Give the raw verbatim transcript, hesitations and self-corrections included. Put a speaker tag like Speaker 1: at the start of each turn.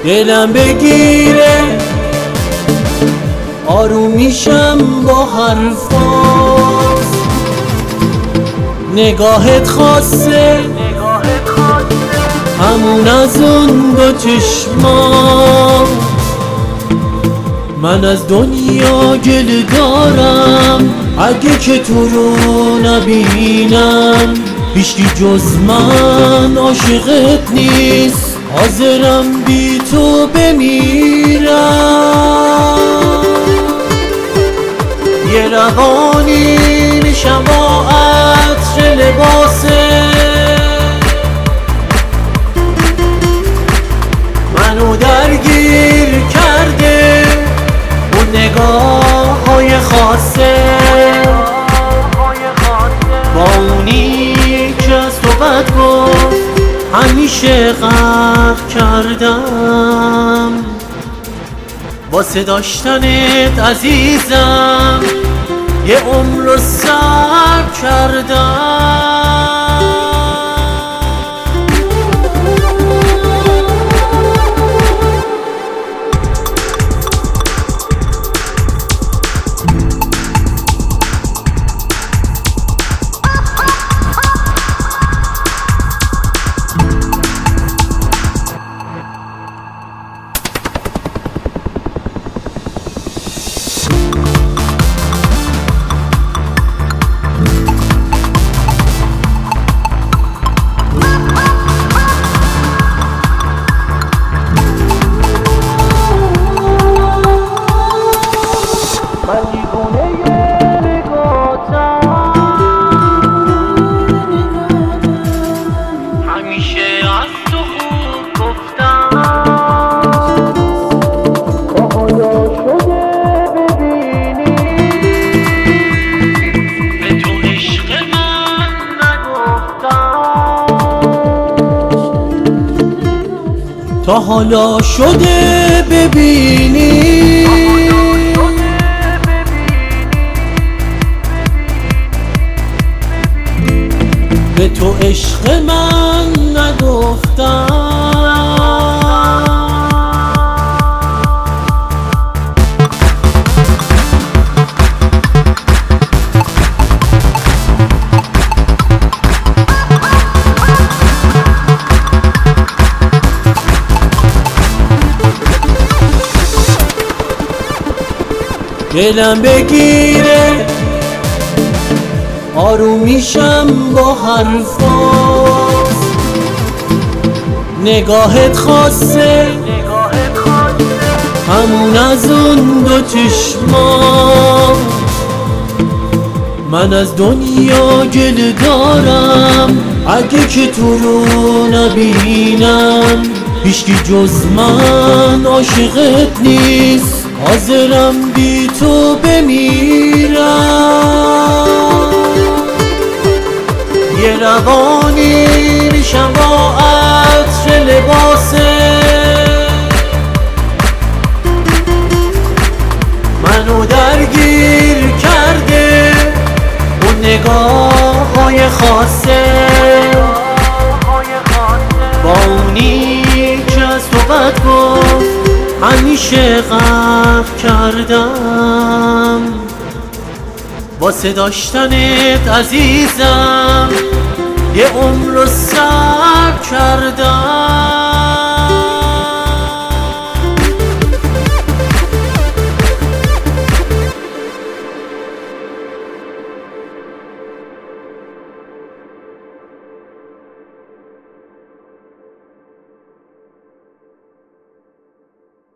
Speaker 1: دلم بگیره آروم میشم با حرفات، نگاهت خاصه همون از اون دو چشمات. من از دنیا گله دارم اگه که تو رو نبینم، هیچکی جز من عاشقت نیست، حاضرم بی تو بمیرم. یه روانی میشم با عطر لباسه، منو درگیر کرده اون نگاه های خاصه، با اونی که از تو بد گفت همیشه قهر کردم. واسه داشتنت عزیزم یه عمر رو صبر کردم. تا حالا شده ببینی به تو عشق من نگفتم. دلم بگیره آروم میشم با حرفات، نگاهت خاصه همون از اون دو چشمات. من از دنیا گله دارم اگه که تو رو نبینم، هیچکی جز من عاشقت نیست، حاضرم بی تو بمیرم. یه روانی میشم با عطر لباسه، منو درگیر کرده اون نگاه های خاصه، با اونی که از تو بد گفت همیشه قهر کردم. واسه داشتنت عزیزم یه عمر رو صبر کردم.